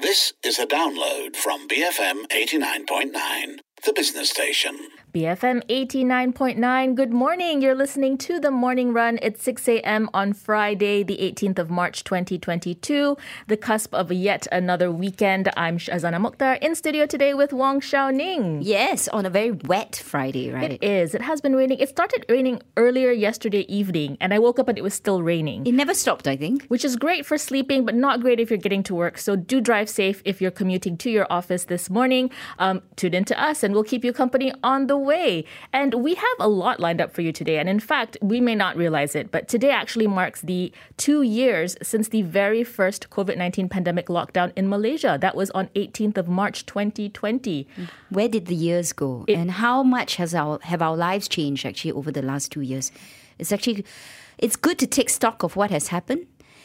This is a download from BFM 89.9, the business station. BFM 89.9, good morning. You're listening to The Morning Run. It's 6 a.m. on Friday, the 18th of March, 2022, the cusp of yet another weekend. I'm Shazana Mokhtar in studio today with Wong Shao Ning. Yes, on a very wet Friday, right? It is. It has been raining. It started raining earlier yesterday evening, and I woke up and it was still raining. It never stopped, I think. Which is great for sleeping, but not great if you're getting to work. So do drive safe if you're commuting to your office this morning. Tune in to us and we'll keep you company on the way. And we have a lot lined up for you today. And in fact, we may not realize it, but today actually marks the 2 years since the very first COVID-19 pandemic lockdown in Malaysia. That was on 18th of March 2020. Where did the years go? And how much have our lives changed actually over the last 2 years? It's good to take stock of what has happened.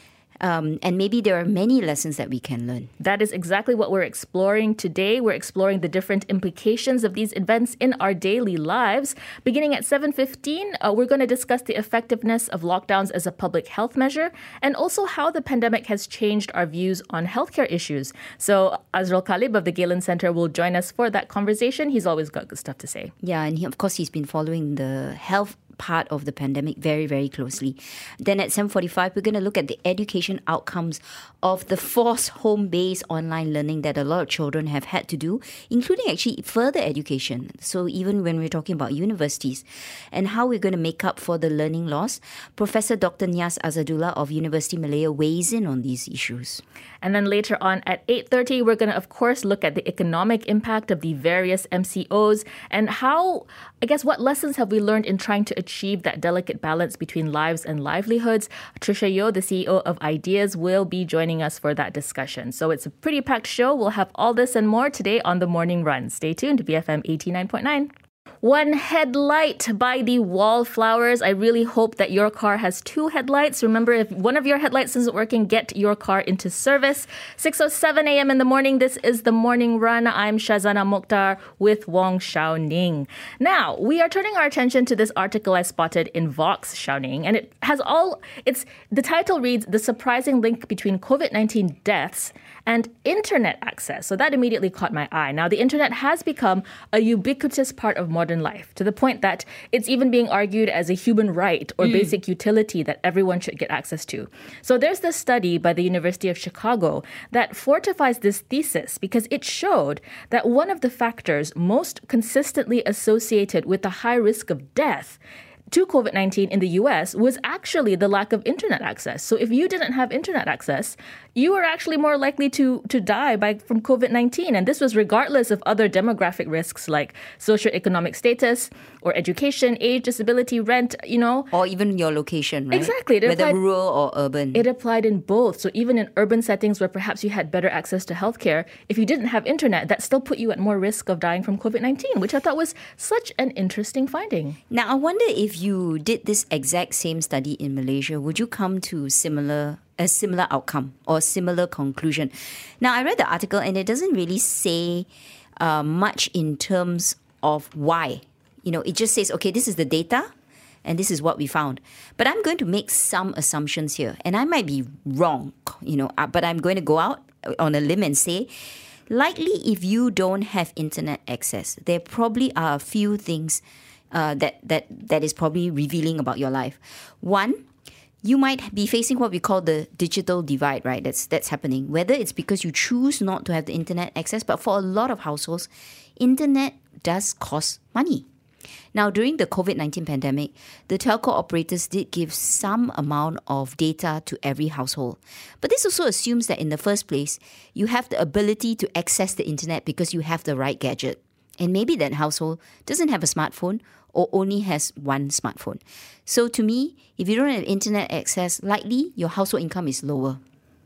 And maybe there are many lessons that we can learn. That is exactly what we're exploring today. We're exploring the different implications of these events in our daily lives. Beginning at 7:15, we're going to discuss the effectiveness of lockdowns as a public health measure and also how the pandemic has changed our views on healthcare issues. So Azrul Khalib of the Galen Center will join us for that conversation. He's always got good stuff to say. Yeah, and of course, he's been following the health part of the pandemic very, very closely. Then at 7:45, we're going to look at the education outcomes of the forced home-based online learning that a lot of children have had to do, including actually further education. So even when we're talking about universities and how we're going to make up for the learning loss, Professor Dr. Nias Azadullah of University Malaya weighs in on these issues. And then later on at 8:30, we're going to, of course, look at the economic impact of the various MCOs and how, what lessons have we learned in trying to achieve that delicate balance between lives and livelihoods. Tricia Yeo, the CEO of Ideas, will be joining us for that discussion. So it's a pretty packed show. We'll have all this and more today on The Morning Run. Stay tuned to BFM 89.9. One headlight by the Wallflowers. I really hope that your car has two headlights. Remember, if one of your headlights isn't working, get your car into service. 6:07 a.m. in the morning. This is The Morning Run. I'm Shazana Mokhtar with Wong Shao Ning. Now, we are turning our attention to this article I spotted in Vox, Shao Ning, and the title reads, "The Surprising Link Between COVID-19 Deaths and Internet Access." So that immediately caught my eye. Now, the internet has become a ubiquitous part of modern life, to the point that it's even being argued as a human right or basic utility that everyone should get access to. So there's this study by the University of Chicago that fortifies this thesis because it showed that one of the factors most consistently associated with the high risk of death to COVID-19 in the US was actually the lack of internet access. So if you didn't have internet access, you were actually more likely to die from COVID-19. And this was regardless of other demographic risks like socioeconomic status or education, age, disability, rent, Or even your location, right? Exactly. Whether rural or urban. It applied in both. So even in urban settings where perhaps you had better access to healthcare, if you didn't have internet, that still put you at more risk of dying from COVID-19, which I thought was such an interesting finding. Now, I wonder if you did this exact same study in Malaysia, would you come to a similar outcome or similar conclusion? Now, I read the article and it doesn't really say much in terms of why. It just says, okay, this is the data and this is what we found. But I'm going to make some assumptions here and I might be wrong, but I'm going to go out on a limb and say, likely if you don't have internet access, there probably are a few things that is probably revealing about your life. One, you might be facing what we call the digital divide, right? That's happening. Whether it's because you choose not to have the internet access, but for a lot of households, internet does cost money. Now, during the COVID-19 pandemic, the telco operators did give some amount of data to every household. But this also assumes that in the first place, you have the ability to access the internet because you have the right gadget. And maybe that household doesn't have a smartphone or only has one smartphone. So to me, if you don't have internet access, likely your household income is lower.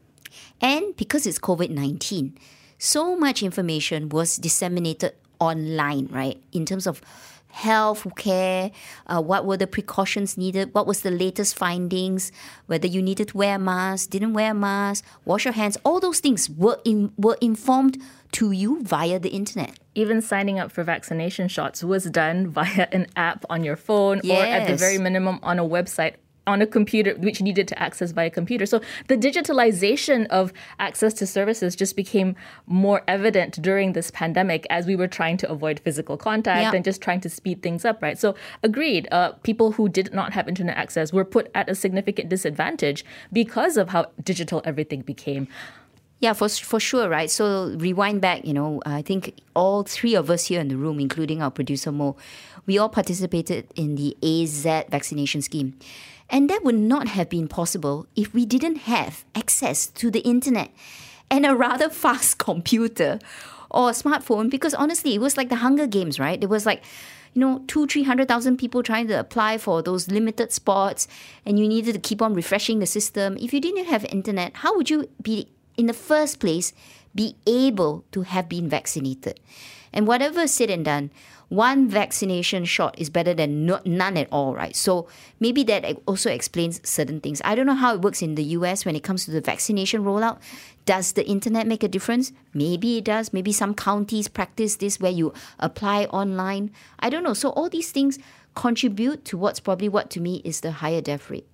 And because it's COVID-19, so much information was disseminated online, right? In terms of health care, what were the precautions needed, what was the latest findings, whether you needed to wear a mask, didn't wear a mask, wash your hands, all those things were informed to you via the internet. Even signing up for vaccination shots was done via an app on your phone or at the very minimum on a website on a computer, which needed to access via computer. So the digitalization of access to services just became more evident during this pandemic as we were trying to avoid physical contact and just trying to speed things up, right? So agreed, people who did not have internet access were put at a significant disadvantage because of how digital everything became. Yeah, for sure, right? So rewind back, I think all three of us here in the room, including our producer Mo, we all participated in the AZ vaccination scheme. And that would not have been possible if we didn't have access to the internet and a rather fast computer or a smartphone, because honestly, it was like the Hunger Games, right? It was like, 200,000-300,000 people trying to apply for those limited spots, and you needed to keep on refreshing the system. If you didn't have internet, how would you be, in the first place, be able to have been vaccinated? And whatever is said and done, one vaccination shot is better than none at all, right? So maybe that also explains certain things. I don't know how it works in the US when it comes to the vaccination rollout. Does the internet make a difference? Maybe it does. Maybe some counties practice this where you apply online. I don't know. So all these things contribute to what to me is the higher death rate.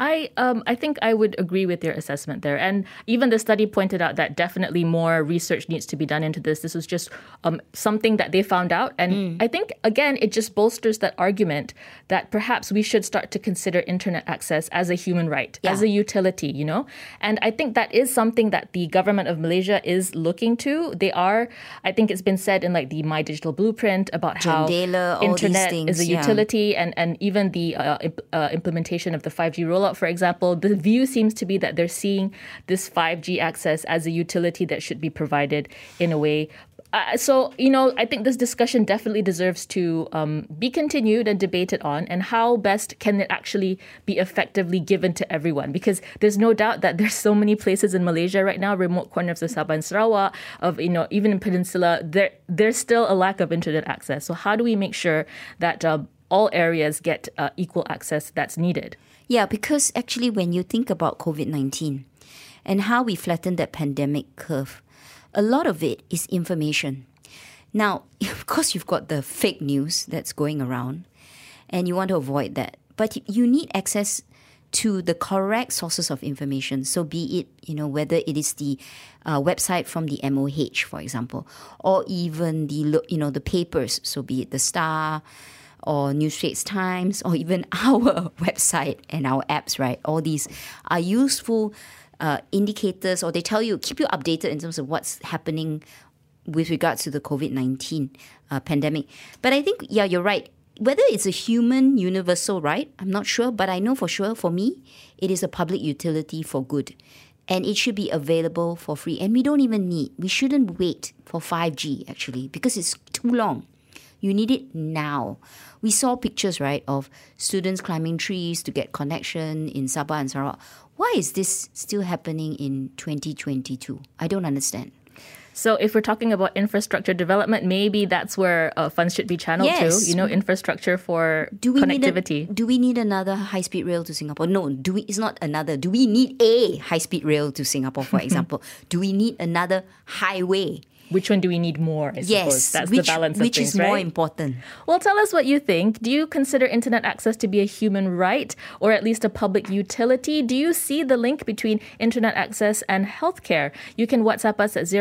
I think I would agree with your assessment there. And even the study pointed out that definitely more research needs to be done into this. This was just something that they found out. And I think, again, it just bolsters that argument that perhaps we should start to consider internet access as a human right, as a utility, And I think that is something that the government of Malaysia is looking to. They are, I think it's been said in like the My Digital Blueprint about how internet is a utility and even the implementation of the 5G rollout, for example, the view seems to be that they're seeing this 5G access as a utility that should be provided in a way. So, I think this discussion definitely deserves to be continued and debated on, and how best can it actually be effectively given to everyone? Because there's no doubt that there's so many places in Malaysia right now, remote corners of Sabah and Sarawak, even in Peninsula, there's still a lack of internet access. So how do we make sure that all areas get equal access that's needed? Yeah, because actually when you think about COVID-19 and how we flattened that pandemic curve, a lot of it is information. Now, of course, you've got the fake news that's going around and you want to avoid that. But you need access to the correct sources of information. So be it, whether it is the website from the MOH, for example, or even the papers. So be it the Star, or New Straits Times, or even our website and our apps, right? All these are useful indicators, or they keep you updated in terms of what's happening with regards to the COVID-19 pandemic. But I think, you're right. Whether it's a human universal right, I'm not sure, but I know for sure, for me, it is a public utility for good. And it should be available for free. And we shouldn't wait for 5G, actually, because it's too long. You need it now. We saw pictures, right, of students climbing trees to get connection in Sabah and Sarawak. Why is this still happening in 2022? I don't understand. So if we're talking about infrastructure development, maybe that's where funds should be channeled to, infrastructure for connectivity. Do we need another high-speed rail to Singapore? No, it's not another. Do we need a high-speed rail to Singapore, for example? Do we need another highway? Which one do we need more, I suppose? That's the balance of things, which is more important. Well, tell us what you think. Do you consider internet access to be a human right, or at least a public utility? Do you see the link between internet access and healthcare? You can WhatsApp us at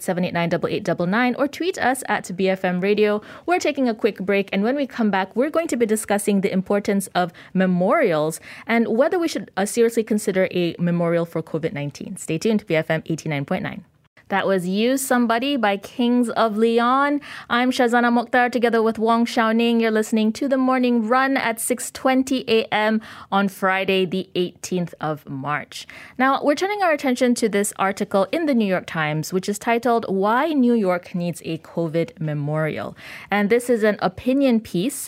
018-789-8899 or tweet us at BFM Radio. We're taking a quick break, and when we come back, we're going to be discussing the importance of memorials and whether we should seriously consider a memorial for COVID-19. Stay tuned to BFM 89.9. That was You Somebody by Kings of Leon. I'm Shazana Mokhtar together with Wong Xiaoning. You're listening to The Morning Run at 6:20 a.m. on Friday, the 18th of March. Now, we're turning our attention to this article in the New York Times, which is titled, Why New York Needs a COVID Memorial. And this is an opinion piece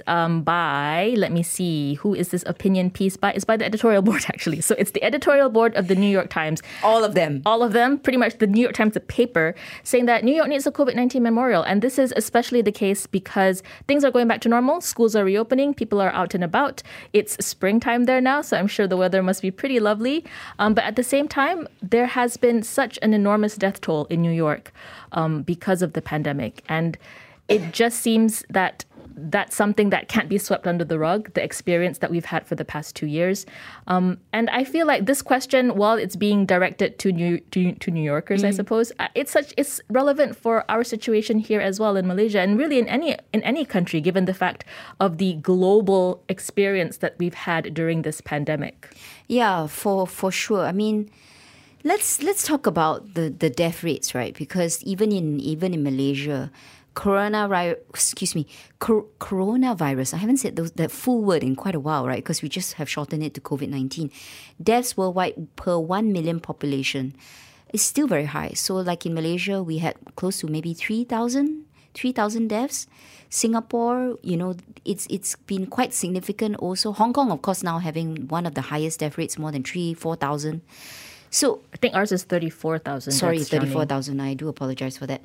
by, let me see, who is this opinion piece by? It's by the editorial board, actually. So it's the editorial board of the New York Times. All of them, pretty much the New York Times, the paper, saying that New York needs a COVID-19 memorial. And this is especially the case because things are going back to normal. Schools are reopening. People are out and about. It's springtime there now, so I'm sure the weather must be pretty lovely. But at the same time, there has been such an enormous death toll in New York because of the pandemic. And it just seems that that's something that can't be swept under the rug, the experience that we've had for the past 2 years. And I feel like this question, while it's being directed to New Yorkers, I suppose, it's relevant for our situation here as well in Malaysia, and really in any country, given the fact of the global experience that we've had during this pandemic. Yeah, for sure. I mean, let's talk about the death rates, right? Because even in Malaysia, coronavirus, I haven't said that full word in quite a while, right? Because we just have shortened it to COVID-19. Deaths worldwide per 1 million population is still very high. So like in Malaysia, we had close to maybe 3,000 deaths. Singapore, it's been quite significant also. Hong Kong, of course, now having one of the highest death rates, more than 4,000. So I think ours is 34,000. Sorry, 34,000. I do apologize for that.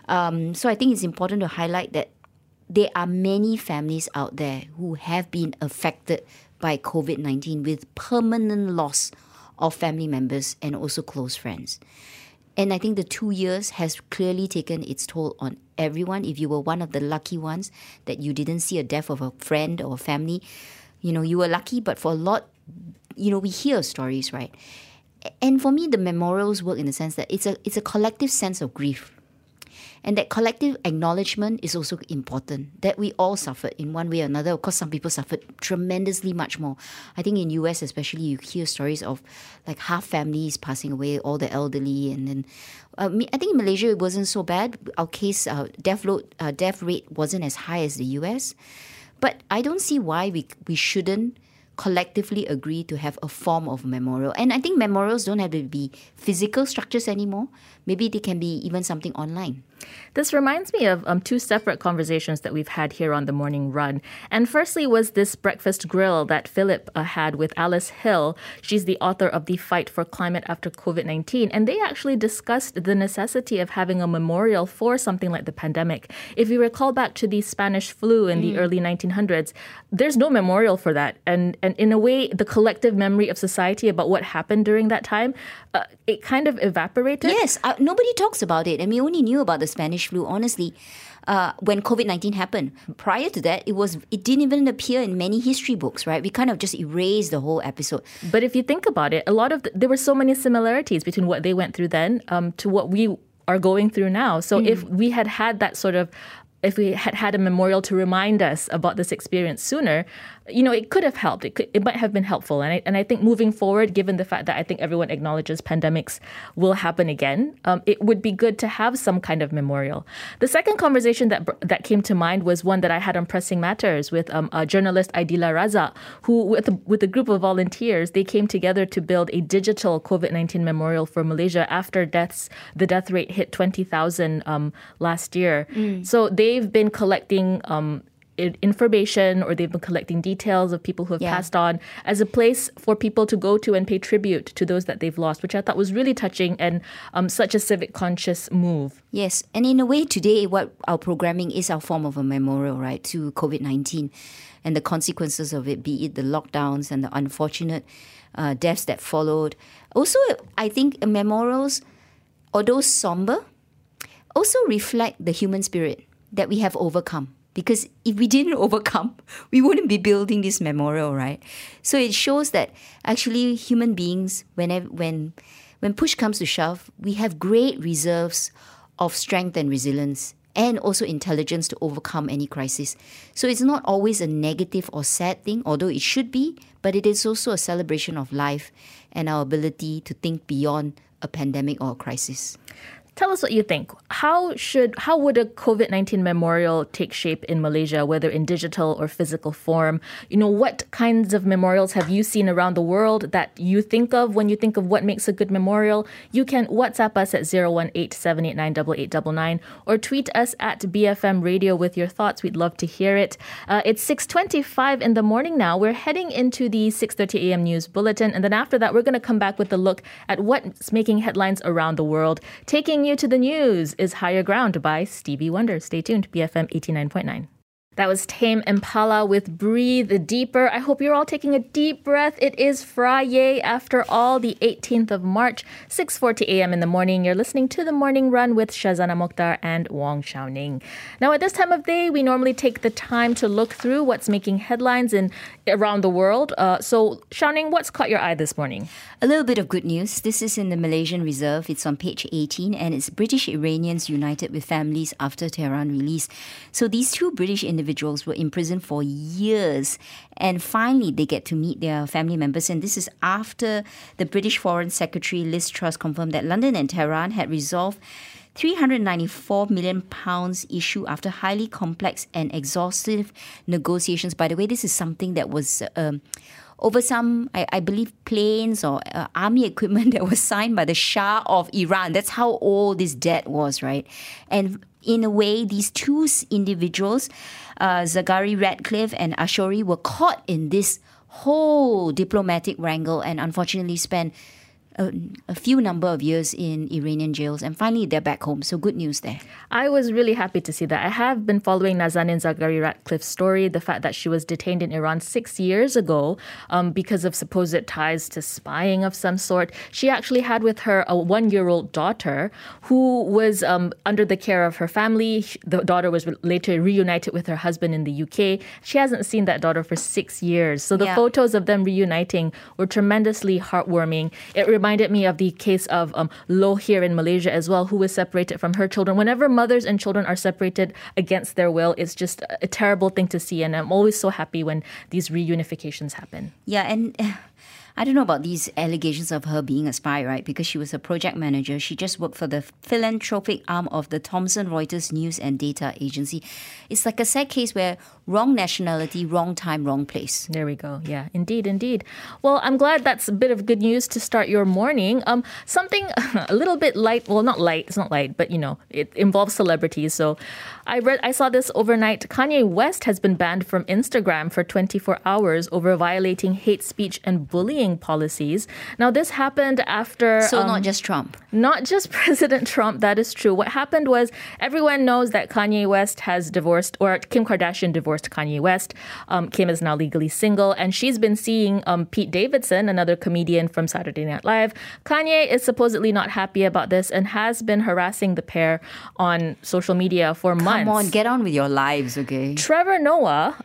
So I think it's important to highlight that there are many families out there who have been affected by COVID-19 with permanent loss of family members and also close friends. And I think the 2 years has clearly taken its toll on everyone. If you were one of the lucky ones that you didn't see a death of a friend or a family, you were lucky. But for a lot, we hear stories, right? And for me, the memorials work in the sense that it's a collective sense of grief. And that collective acknowledgement is also important, that we all suffered in one way or another. Of course, some people suffered tremendously much more. I think in US especially, you hear stories of like half families passing away, all the elderly. And then I think in Malaysia, it wasn't so bad. Our case, death rate wasn't as high as the US. But I don't see why we shouldn't collectively agree to have a form of memorial. And I think memorials don't have to be physical structures anymore. Maybe they can be even something online. This reminds me of two separate conversations that we've had here on The Morning Run. And firstly was this breakfast grill that Philip had with Alice Hill. She's the author of The Fight for Climate After COVID-19. And they actually discussed the necessity of having a memorial for something like the pandemic. If you recall back to the Spanish flu in the early 1900s, there's no memorial for that. And in a way, the collective memory of society about what happened during that time, it kind of evaporated. Yes, nobody talks about it. And we only knew about the Spanish flu, honestly, when COVID-19 happened. Prior to that, it didn't even appear in many history books, right? We kind of just erased the whole episode. But if you think about it, there were so many similarities between what they went through then to what we are going through now. So if we had that sort of, if we had a memorial to remind us about this experience sooner, it could have helped. It might have been helpful. And I think moving forward, given the fact that I think everyone acknowledges pandemics will happen again, it would be good to have some kind of memorial. The second conversation that came to mind was one that I had on Pressing Matters with journalist Aidila Raza, who with a group of volunteers, they came together to build a digital COVID-19 memorial for Malaysia after the death rate hit 20,000 last year. So they've been collecting information, or they've been collecting details of people who have passed on as a place for people to go to and pay tribute to those that they've lost, which I thought was really touching and such a civic conscious move. Yes, and in a way today what our programming is our form of a memorial, right, to COVID-19 and the consequences of it, be it the lockdowns and the unfortunate deaths that followed. Also, I think memorials, although somber, also reflect the human spirit that we have overcome. Because if we didn't overcome, we wouldn't be building this memorial, right? So it shows that actually human beings, when push comes to shove, we have great reserves of strength and resilience and also intelligence to overcome any crisis. So it's not always a negative or sad thing, although it should be, but it is also a celebration of life and our ability to think beyond a pandemic or a crisis. Tell us what you think. How would a COVID-19 memorial take shape in Malaysia, whether in digital or physical form? What kinds of memorials have you seen around the world that you think of when you think of what makes a good memorial? You can WhatsApp us at 018-789-8899 or tweet us at BFM Radio with your thoughts. We'd love to hear it. It's 6:25 in the morning now. We're heading into the 6:30 a.m. news bulletin. And then after that, we're going to come back with a look at what's making headlines around the world. Taking you to the news is Higher Ground by Stevie Wonder. Stay tuned, BFM 89.9. That was Tame Impala with Breathe Deeper. I hope you're all taking a deep breath. It is Friday, after all, the 18th of March, 6:40 a.m. in the morning. You're listening to The Morning Run with Shazana Mokhtar and Wong Xiaoning. Now, at this time of day, we normally take the time to look through what's making headlines around the world. So, Xiaoning, what's caught your eye this morning? A little bit of good news. This is in the Malaysian Reserve. It's on page 18, and it's British Iranians united with families after Tehran release. So these two British individuals were imprisoned for years, and finally they get to meet their family members. And this is after the British Foreign Secretary Liz Truss confirmed that London and Tehran had resolved £394 million issue after highly complex and exhaustive negotiations. By the way, this is something that was over some, I believe, planes or army equipment that was signed by the Shah of Iran. That's how old this debt was, right? And in a way, these two individuals, Zaghari Ratcliffe and Ashori, were caught in this whole diplomatic wrangle and unfortunately spent a few number of years in Iranian jails, and finally they're back home. So good news there. I was really happy to see that. I have been following Nazanin Zaghari Ratcliffe's story, the fact that she was detained in Iran 6 years ago because of supposed ties to spying of some sort. She actually had with her a 1-year-old daughter who was under the care of her family. The daughter was later reunited with her husband in the UK. She hasn't seen that daughter for 6 years. So the photos of them reuniting were tremendously heartwarming. It reminded me of the case of Loh here in Malaysia as well, who was separated from her children. Whenever mothers and children are separated against their will, it's just a terrible thing to see. And I'm always so happy when these reunifications happen. Yeah, and I don't know about these allegations of her being a spy, right? Because she was a project manager. She just worked for the philanthropic arm of the Thomson Reuters News and Data Agency. It's like a sad case where wrong nationality, wrong time, wrong place. There we go. Yeah, indeed. Well, I'm glad that's a bit of good news to start your morning. Something a little bit light. Well, not light. It's not light, but it involves celebrities. So I saw this overnight. Kanye West has been banned from Instagram for 24 hours over violating hate speech and bullying policies. Now, this happened after... So not just Trump. Not just President Trump, that is true. What happened was everyone knows that Kanye West has divorced, or Kim Kardashian divorced Kanye West. Kim is now legally single, and she's been seeing Pete Davidson, another comedian from Saturday Night Live. Kanye is supposedly not happy about this and has been harassing the pair on social media for months. Come on, get on with your lives, okay? Trevor Noah...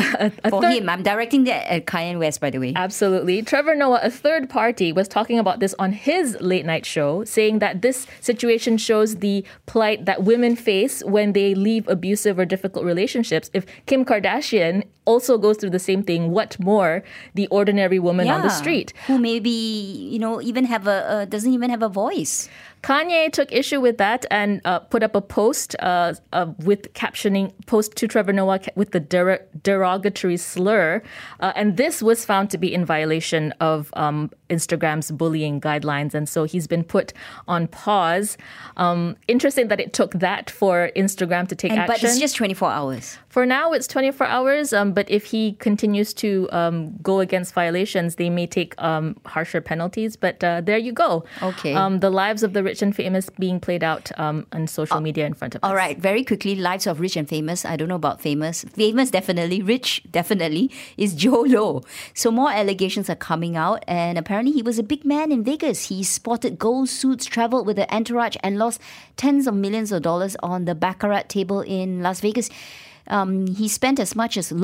him, I'm directing that at Kanye West, by the way. Absolutely. Trevor Noah, a third party, was talking about this on his late night show, saying that this situation shows the plight that women face when they leave abusive or difficult relationships. If Kim Kardashian also goes through the same thing, what more the ordinary woman on the street? Who maybe, even doesn't even have a voice. Kanye took issue with that and put up a post with captioning, post to Trevor Noah with the derogatory slur. And this was found to be in violation of Instagram's bullying guidelines. And so he's been put on pause. Interesting that it took that for Instagram to take action. But it's just 24 hours. For now, it's 24 hours. But if he continues to go against violations, they may take harsher penalties. But there you go. Okay. The lives of the rich and famous being played out on social media in front of us. All right, very quickly, lives of rich and famous. I don't know about famous. Famous, definitely. Rich, definitely, is Joe Low. So more allegations are coming out, and apparently he was a big man in Vegas. He sported gold suits, traveled with an entourage, and lost tens of millions of dollars on the Baccarat table in Las Vegas. He lost as much as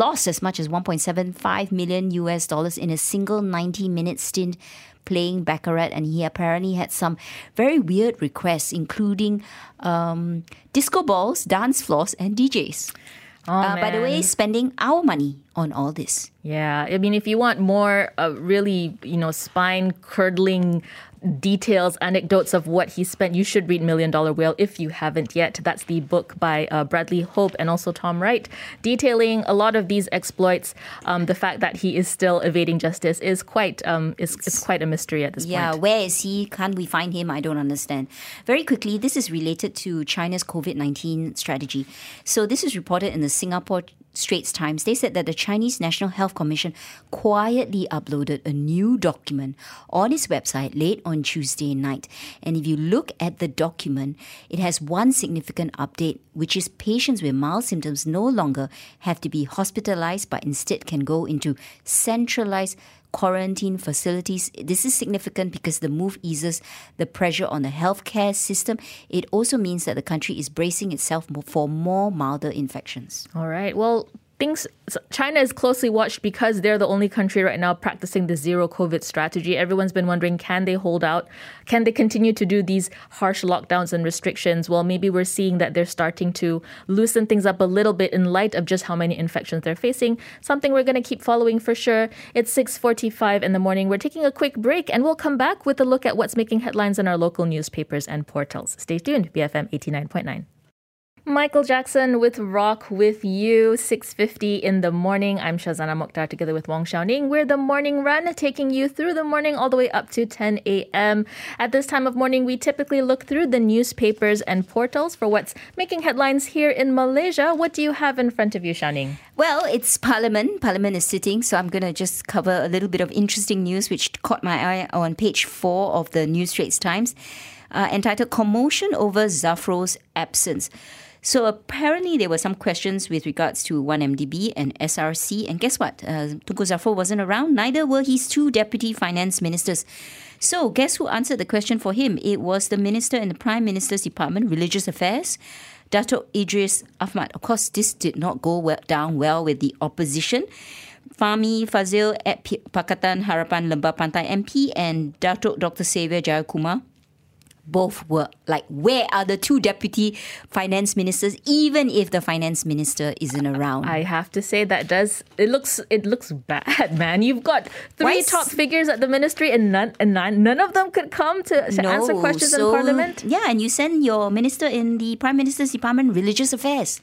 $1.75 million US in a single 90-minute stint playing Baccarat, and he apparently had some very weird requests, including disco balls, dance floors, and DJs. By the way, spending our money on all this. Yeah, I mean, if you want more really, spine-curdling details, anecdotes of what he spent, you should read $1 Million Whale if you haven't yet. That's the book by Bradley Hope and also Tom Wright, detailing a lot of these exploits. The fact that he is still evading justice is quite a mystery at this point. Yeah, where is he? Can't we find him? I don't understand. Very quickly, this is related to China's COVID-19 strategy. So this is reported in the Singapore Straits Times, they said that the Chinese National Health Commission quietly uploaded a new document on its website late on Tuesday night. And if you look at the document, it has one significant update, which is patients with mild symptoms no longer have to be hospitalized, but instead can go into centralized quarantine facilities. This is significant because the move eases the pressure on the healthcare system. It also means that the country is bracing itself for more milder infections. All right. Well, China is closely watched because they're the only country right now practicing the zero COVID strategy. Everyone's been wondering, can they hold out? Can they continue to do these harsh lockdowns and restrictions? Well, maybe we're seeing that they're starting to loosen things up a little bit in light of just how many infections they're facing. Something we're going to keep following for sure. It's 6:45 in the morning. We're taking a quick break and we'll come back with a look at what's making headlines in our local newspapers and portals. Stay tuned, BFM 89.9. Michael Jackson with Rock With You, 6:50 in the morning. I'm Shazana Mokhtar together with Wong Xiaoning. We're the Morning Run, taking you through the morning all the way up to 10 a.m. At this time of morning, we typically look through the newspapers and portals for what's making headlines here in Malaysia. What do you have in front of you, Xiaoning? Well, it's Parliament. Parliament is sitting, so I'm going to just cover a little bit of interesting news which caught my eye on page 4 of the New Straits Times, entitled Commotion Over Zafro's Absence. So apparently there were some questions with regards to 1MDB and SRC. And guess what? Tunku Zafro wasn't around. Neither were his two deputy finance ministers. So guess who answered the question for him? It was the minister in the Prime Minister's Department, Religious Affairs, Dato' Idris Ahmad. Of course, this did not go down well with the opposition. Fahmi Fazil at Pakatan Harapan Lembah Pantai MP and Dato' Dr. Xavier Jayakumar both were like, where are the two deputy finance ministers, even if the finance minister isn't around? I have to say that it looks bad, man. You've got three top figures at the ministry and none of them could come to answer questions in Parliament. Yeah, and you send your minister in the Prime Minister's Department, Religious Affairs,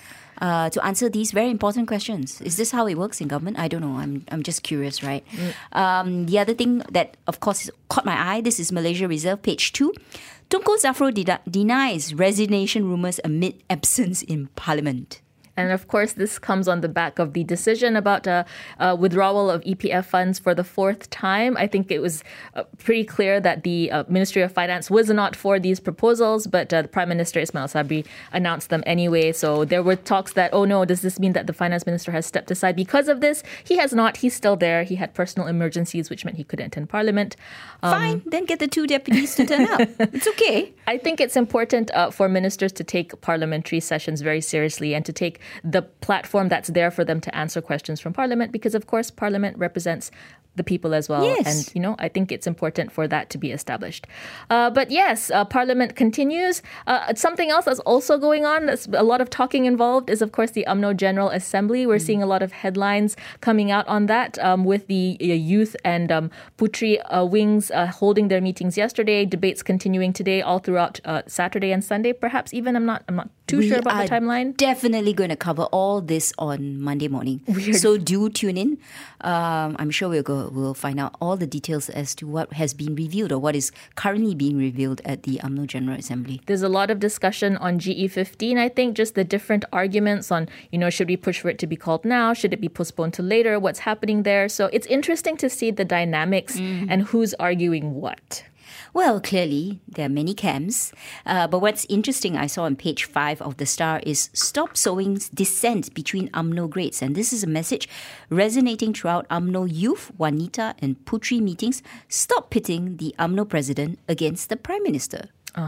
to answer these very important questions. Is this how it works in government? I don't know. I'm just curious, right? The other thing that, of course, caught my eye, this is Malaysia Reserve, page 2. Tunku Zafro denies resignation rumours amid absence in Parliament. And of course, this comes on the back of the decision about withdrawal of EPF funds for the fourth time. I think it was pretty clear that the Ministry of Finance was not for these proposals, but the Prime Minister Ismail Sabri announced them anyway. So there were talks that, oh no, does this mean that the Finance Minister has stepped aside because of this? He has not. He's still there. He had personal emergencies, which meant he couldn't attend Parliament. Fine, then get the two deputies to turn up. It's okay. I think it's important for ministers to take parliamentary sessions very seriously and to take the platform that's there for them to answer questions from Parliament, because of course Parliament represents the people as well. Yes. And, I think it's important for that to be established. But yes, Parliament continues. Something else that's also going on, that's a lot of talking involved, is of course the UMNO General Assembly. We're seeing a lot of headlines coming out on that with the youth and Putri wings holding their meetings yesterday, debates continuing today all throughout Saturday and Sunday, perhaps even. I'm not too sure about the timeline. Definitely going to cover all this on Monday morning. Weird. So do tune in. I'm sure we'll find out all the details as to what has been revealed or what is currently being revealed at the UMNO General Assembly. There's a lot of discussion on GE15, I think, just the different arguments on, should we push for it to be called now? Should it be postponed to later? What's happening there? So it's interesting to see the dynamics and who's arguing what. Well, clearly, there are many camps. But what's interesting, I saw on page 5 of The Star, is stop sowing dissent between UMNO grades. And this is a message resonating throughout UMNO Youth, Wanita and Putri meetings. Stop pitting the UMNO president against the Prime Minister.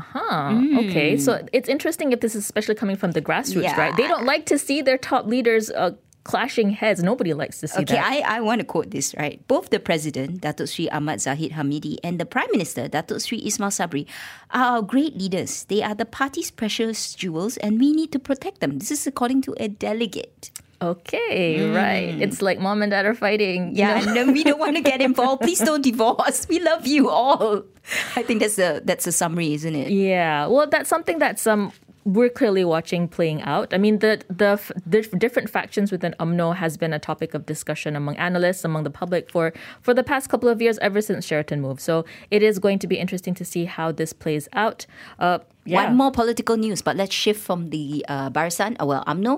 Okay. So it's interesting if this is especially coming from the grassroots, right? They don't like to see their top leaders clashing heads. Nobody likes to see that. Okay, I want to quote this, right? Both the President, Datuk Sri Ahmad Zahid Hamidi, and the Prime Minister, Datuk Sri Ismail Sabri, are our great leaders. They are the party's precious jewels and we need to protect them. This is according to a delegate. Okay, right. It's like mom and dad are fighting. Yeah, and we don't want to get involved. Please don't divorce. We love you all. I think that's a summary, isn't it? Yeah. Well, that's something that's we're clearly watching playing out. I mean, the different factions within UMNO has been a topic of discussion among analysts, among the public for the past couple of years, ever since Sheraton moved. So it is going to be interesting to see how this plays out. One more political news, but let's shift from the UMNO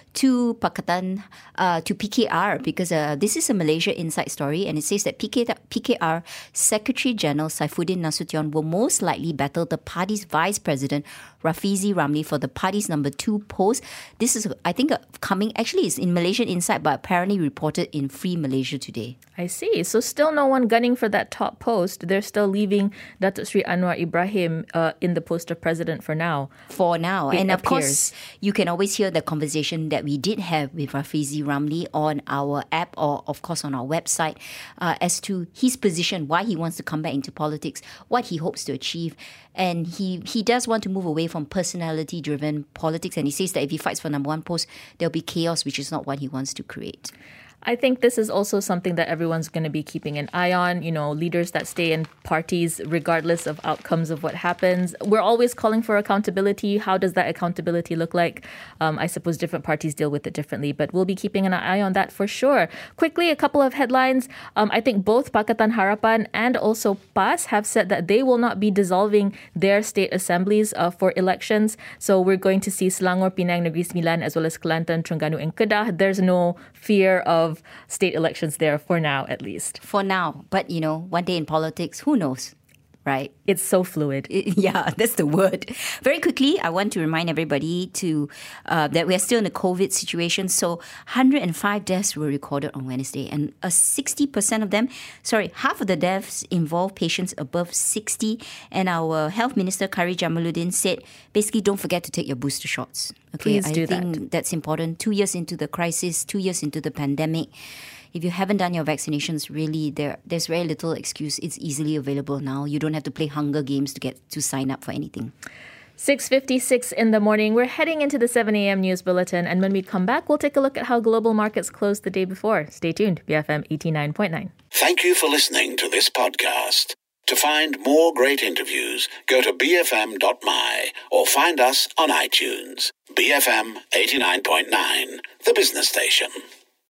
to Pakatan, to PKR, because this is a Malaysia Inside story, and it says that PKR Secretary General Saifuddin Nasution will most likely battle the party's Vice President Rafizi Ramli for the party's number 2 post. This is, I think, coming, actually it's in Malaysian Insight, but apparently reported in Free Malaysia today. I see. So still no one gunning for that top post. They're still leaving Datuk Sri Anwar Ibrahim in the post of president for now. For now. It and of appears. course, you can always hear the conversation that we did have with Rafizi Ramli on our app or, of course, on our website as to his position, why he wants to come back into politics, what he hopes to achieve. And he does want to move away from personality-driven politics. And he says that if he fights for number 1 post, there'll be chaos, which is not what he wants to create. I think this is also something that everyone's going to be keeping an eye on. You know, leaders that stay in parties regardless of outcomes of what happens. We're always calling for accountability. How does that accountability look like? I suppose different parties deal with it differently, but we'll be keeping an eye on that for sure. Quickly, a couple of headlines. I think both Pakatan Harapan and also PAS have said that they will not be dissolving their state assemblies for elections. So we're going to see Selangor, Penang, Negeri Sembilan, as well as Kelantan, Terengganu and Kedah. There's no fear of state elections there for now, at least. For now. But, you know, one day in politics, who knows, right? It's so fluid. Yeah, that's the word. Very quickly, I want to remind everybody to that we are still in a COVID situation. So 105 deaths were recorded on Wednesday, and 60% of them, half of the deaths involve patients above 60. And our Health Minister, Kari Jamaluddin, said, basically, don't forget to take your booster shots. Okay, Please do that. I think that's important. 2 years into the crisis, 2 years into the pandemic. If you haven't done your vaccinations, really, there's very little excuse. It's easily available now. You don't have to play Hunger Games to get to sign up for anything. 6:56 in the morning. We're heading into the 7 a.m. news bulletin. And when we come back, we'll take a look at how global markets closed the day before. Stay tuned. BFM 89.9. Thank you for listening to this podcast. To find more great interviews, go to bfm.my or find us on iTunes. BFM 89.9, the business station.